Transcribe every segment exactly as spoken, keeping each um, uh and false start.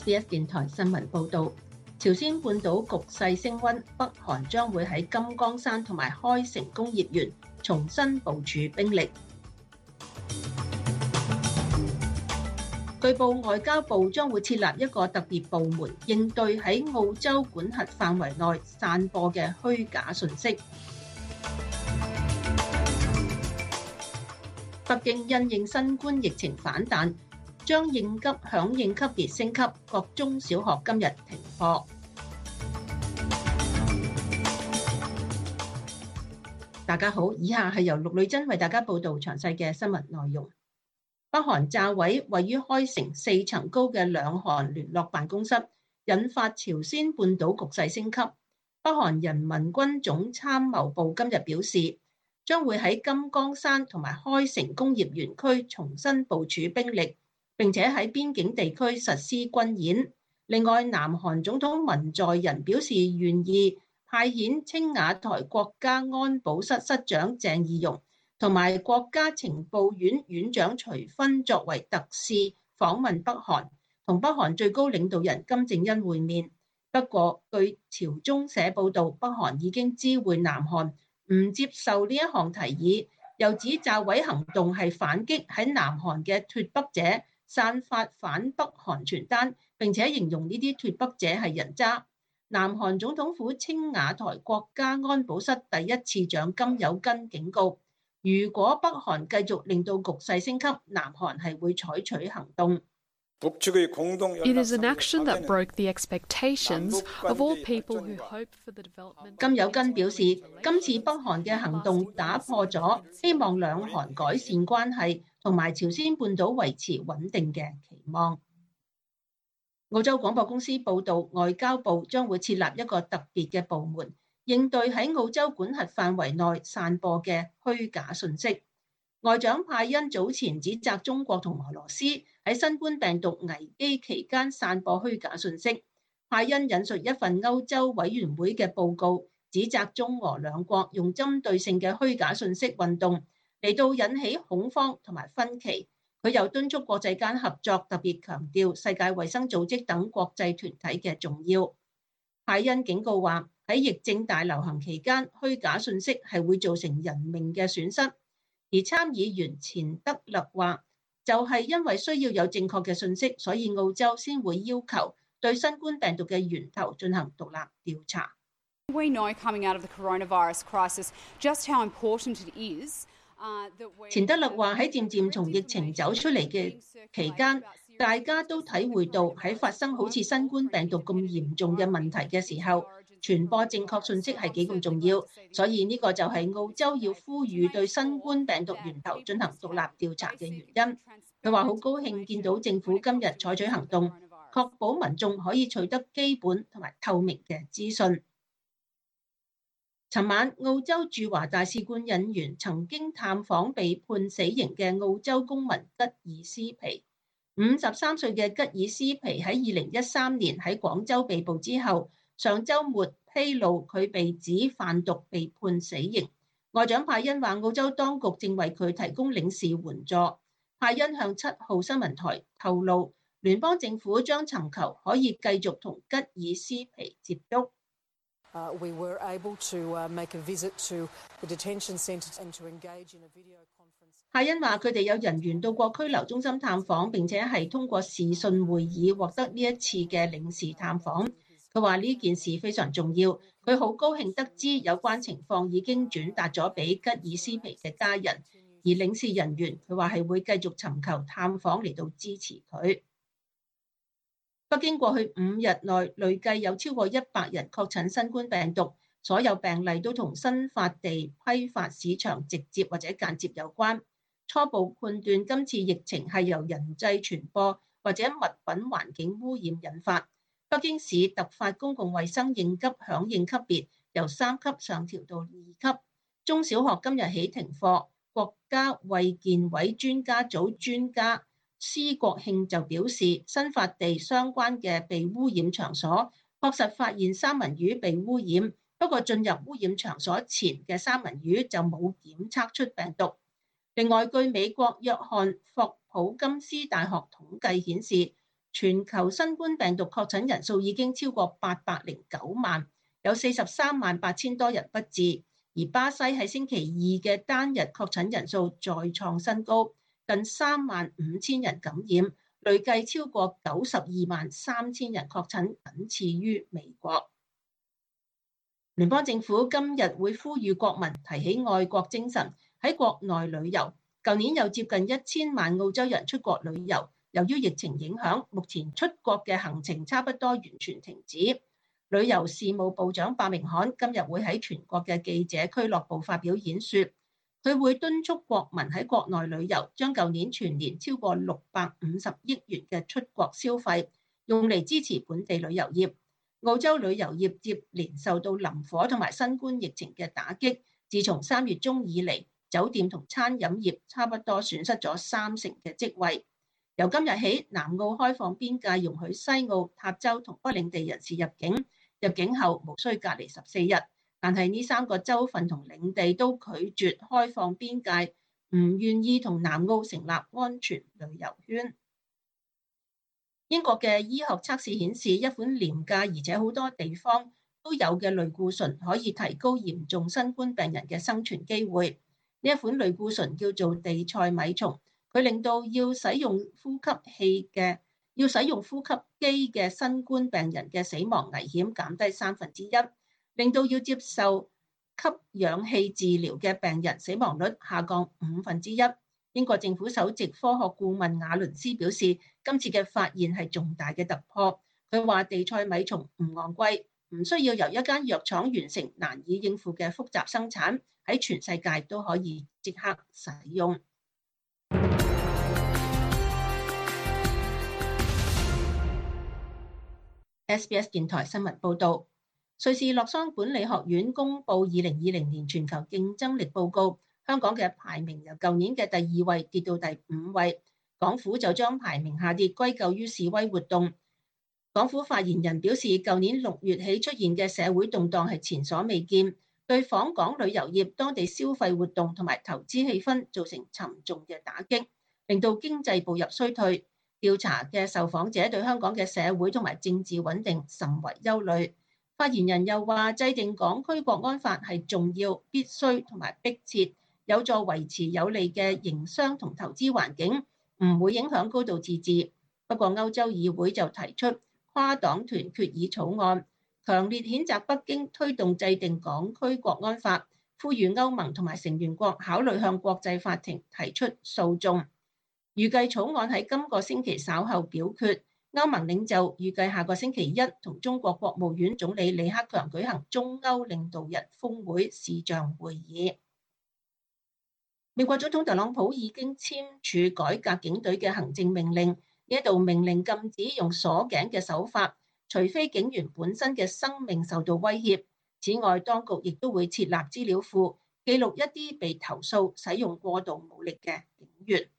B S 電台新聞報導，朝鮮半島局勢升溫，北韓將會喺金剛山同埋開城工業園重新部署兵力。據報外交部將會設立一個特別部門，應對喺澳洲管轄範圍內散播嘅虛假信息。北京因應新冠疫情反彈，將應急響應級別升級，各中小學今日停課。大家好，以下係由陸女真為大家報道詳細嘅新聞內容。北韓炸毀位於開城四層高嘅兩韓聯絡辦公室，引發朝鮮半島局勢升級。北韓人民軍總參謀部今日表示，將會喺金剛山同埋開城工業園區重新部署兵力，並且喺邊境地區實施軍演。另外，南韓總統文在寅表示願意派遣青瓦台國家安保室室長鄭義溶同埋國家情報院院長徐薰作為特使訪問北韓，同北韓最高領導人金正恩會面。不過，據朝中社報導，北韓已經知會南韓唔接受呢一項提議，又指炸毀行動係反擊喺南韓嘅脫北者散發反北韓傳單，並且形容呢啲脫北者係人渣。南韓總統府青瓦台國家安保室第一次長金有根警告，如果北韓繼續令到局勢升級，南韓係會採取行動。 It is an action that broke the expectations of all people who hoped for the development. 金有根表示，今次北韓嘅行動打破咗希望兩韓改善關係同埋朝鮮半島維持穩定嘅期望。澳洲廣播公司報導，外交部將會設立一個特別嘅部門，應對喺澳洲管轄範圍內散播嘅虛假信息。外長派恩早前指責中國同俄羅斯喺新冠病毒危機期間散播虛假信息。派恩引述一份歐洲委員會嘅報告，指責中俄兩國用針對性嘅虛假信息運動嚟到引起恐慌同埋分歧。佢又敦促國際間合作，特別強調世界衛生組織等國際團體嘅重要。派恩警告話，喺疫症大流行期間，虛假信息係會造成人命嘅損失。而參議員錢德勒話，就係因為需要有正確嘅信息，所以澳洲先會要求對新冠病毒嘅源頭進行獨立調查。 We know coming out of the coronavirus crisis just how important it is. 錢德勒話，喺漸漸從疫情走出嚟嘅期間，大家都體會到喺發生好似新冠病毒咁嚴重嘅問題嘅時候，傳播正確信息係幾咁重要，所以呢個就係澳洲要呼籲對新冠病毒源頭進行獨立調查嘅原因。佢話好高興見到政府今日採取行動，確保民眾可以取得基本同埋透明嘅資訊。尋晚，澳洲駐華大使館引員曾經探訪被判死刑嘅澳洲公民吉爾斯皮。五十三歲嘅吉爾斯皮喺二零一三年喺廣州被捕之後，上週末披露佢被指販毒被判死刑。外長派恩話，澳洲當局正為佢提供領事援助。派恩向七號新聞台透露，聯邦政府將尋求可以繼續同吉爾斯皮接觸。 Uh, we were able to uh, make a visit to the detention centre and to engage in a video conference. 派恩話佢哋有人員到過拘留中心探訪，並且係通過視訊會議獲得呢一次嘅領事探訪。佢話呢件事非常重要，佢好高興得知有關情況已經轉達咗俾吉爾斯皮嘅家人，而領事人員佢話係會繼續尋求探訪嚟到支持佢。北京過去五日內累計有超過一百人確診新冠病毒，所有病例都同新發地批發市場直接或者間接有關。初步判斷今次疫情係由人際傳播或者物品環境污染引發。北京市突發公共衛生應急響應級別由三級上調到二級。中小學今日起停課。國家衛健委專家組專家施國慶就表示，新發地相關嘅被污染場所確實發現三文魚被污染，不過進入污染場所前嘅三文魚就冇檢測出病毒。另外，據美國約翰霍普金斯大學統計顯示， 全球新冠病毒確診人數已經超過八百零九萬，有四十三萬八千多人不治。而巴西喺星期二嘅單日確診人數再創新高，近三萬五千人感染，累計超過九十二萬三千人確診，僅次於美國。聯邦政府今日會呼籲國民提起愛國精神，喺國內旅遊。舊年有接近一千萬澳洲人出國旅遊，由於疫情影響，目前出國嘅行程差不多完全停止。旅遊事務部長伯明翰今日會喺全國嘅記者俱樂部發表演說，佢會敦促國民喺國內旅遊，將舊年全年超過六百五十億元嘅出國消費用嚟支持本地旅遊業。澳洲旅遊業接連受到林火同埋新冠疫情嘅打擊，自從三月中以嚟，酒店同餐飲業差不多損失咗三成嘅職位。由今日起，南澳開放邊界，容許西澳、塔州同北領地人士入境，入境後無需隔離十四日。但係呢三個州份同領地都拒絕開放邊界，唔願意同南澳成立安全旅遊圈。英國嘅醫學測試顯示，一款廉價而且好多地方都有嘅類固醇可以提高嚴重新冠病人嘅生存機會。呢一款類固醇叫做地塞米松，佢令到要使用呼吸器嘅要使用呼吸機嘅新冠病人嘅死亡危險減低三分之一，令到要接受吸氧氣治療嘅病人死亡率下降五分之一。英國政府首席科學顧問瓦倫斯表示，今次嘅發現係重大嘅突破。佢話地塞米松唔昂貴，唔需要由一間藥廠完成難以應付嘅複雜生產，喺全世界都可以即刻使用。S B S 電台新聞報導，瑞士洛桑管理學院公佈二零二零年全球競爭力報告。香港嘅排名由舊年嘅第二位跌到第五位，港府就將排名下跌歸咎於示威活動。港府發言人表示，舊年六月起出現嘅社會動盪係前所未見，對訪港旅遊業、當地消費活動同埋投資氣氛造成沉重嘅打擊，令到經濟步入衰退。調查嘅受訪者對香港嘅社會同埋政治穩定甚為憂慮。發言人又話，制定港區國安法係重要、必須同埋迫切，有助維持有利嘅營商同投資環境，唔會影響高度自治。不過歐洲議會就提出跨黨團決議草案，強烈譴責北京推動制定港區國安法，呼籲歐盟同埋成員國考慮向國際法庭提出訴訟。預計草案喺今個星期稍後表決。歐盟領袖預計下個星期一同中國國務院總理李克強舉行中歐領導人峰會視像會議。美國總統特朗普已經簽署改革警隊嘅行政命令，呢一道命令禁止用鎖頸嘅手法，除非警員本身嘅生命受到威脅。此外，當局亦都會設立資料庫，記錄一啲被投訴使用過度武力嘅警員。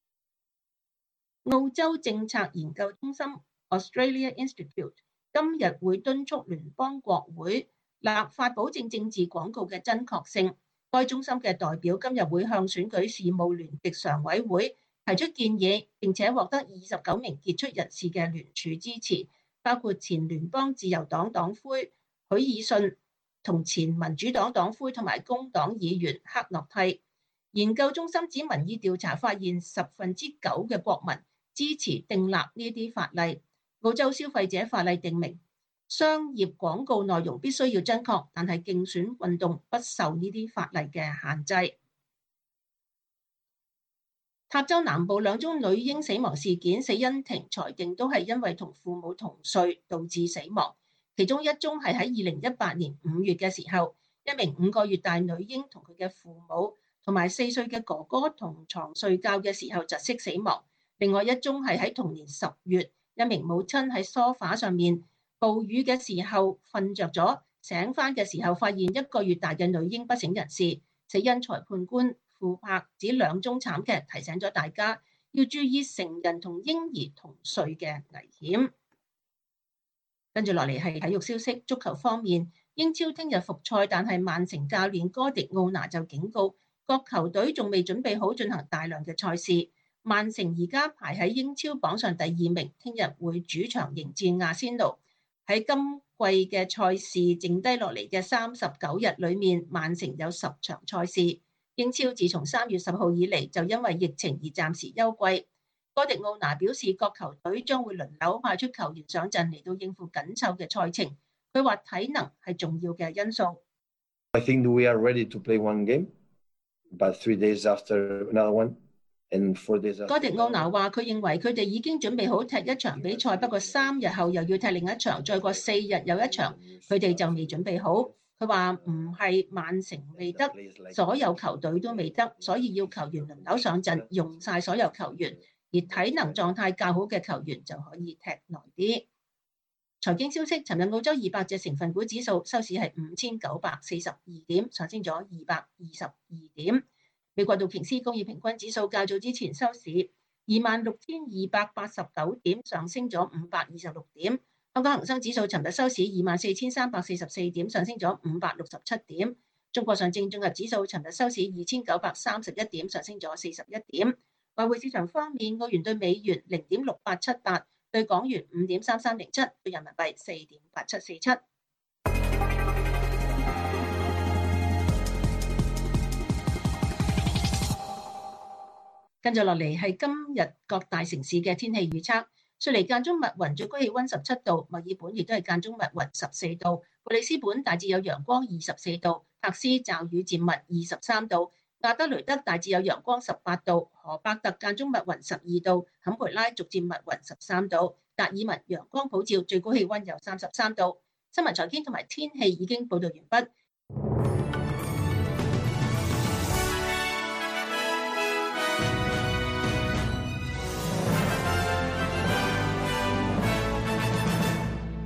澳洲政策研究中心 Australia Institute 今日會敦促聯邦國會立法保證政治廣告嘅真確性。該中心嘅代表今日會向選舉事務聯席常委會提出建議，並且獲得二十九名傑出人士嘅聯署支持，包括前聯邦自由黨黨魁許爾遜同前民主黨黨魁同埋工黨議員克諾蒂。研究中心指民意調查發現十分之九嘅國民支持訂立呢啲法例。澳洲消費者法例定明，商業廣告內容必須要真確，但係競選運動不受呢啲法例嘅限制。塔州南部兩宗女嬰死亡事件，死因庭裁定都係因為同父母同睡導致死亡。其中一宗係喺二零一八年五月嘅時候，一名五個月大女嬰同佢嘅父母同埋四歲嘅哥哥同床睡覺嘅時候窒息死亡。另外一宗係喺同年十月，一名母親喺梳化上面哺乳嘅時候瞓着咗，醒翻嘅時候發現一個月大嘅女嬰不省人事。死因裁判官傅柏指兩宗慘劇提醒咗大家要注意成人同嬰兒同睡嘅危險。跟住落嚟係體育消息，足球方面，英超聽日復賽，但係曼城教練哥迪奧拿就警告各球隊仲未準備好進行大量嘅賽事。 曼城而家排喺英超榜上第二名，聽日會主場迎戰阿仙奴。喺今季嘅賽事剩低落嚟嘅三十九日裏面，曼城有十場賽事。英超自從三月十號以嚟就因為疫情而暫時休季。哥迪奧拿表示，各球隊將會輪流派出球員上陣嚟到應付緊湊嘅賽程。佢話體能係重要嘅因素。 I think we are ready to play one game, but three days after another one, and four days after. 哥迪奧拿話：佢認為佢哋已經準備好踢一場比賽，不過三日後又要踢另一場，再過四日又一場，佢哋就未準備好。佢話唔係曼城未得，所有球隊都未得，所以要球員輪流上陣，用晒所有球員，而體能狀態較好嘅球員就可以踢耐啲。財經消息，尋日澳洲二百隻成分股指數收市係五千九百四十二點，上升咗二百二十二點。美國道瓊斯工業平均指數較早之前收市二萬六千二百八十九點，上升咗五百二十六點。香港恒生指數尋日收市二萬四千三百四十四點，上升咗五百六十七點。中國上證綜合指數尋日收市二千九百三十一點，上升咗四十一點。外匯市場方面，澳元對美元零點六八七八，對港元五點三三零七，對人民幣四點八七四七。跟住落嚟係今日各大城市嘅天氣預測。雪梨間中密雲，最高氣溫十七度；墨爾本亦都係間中密雲，十四度；布里斯本大致有陽光，二十四度；珀斯驟雨漸密，二十三度；亞德雷德大致有陽光，十八度；荷伯特間中密雲，十二度；坎培拉逐漸密雲，十三度；達爾文陽光普照，最高氣溫有三十三度。新聞財經同埋天氣已經報道完畢，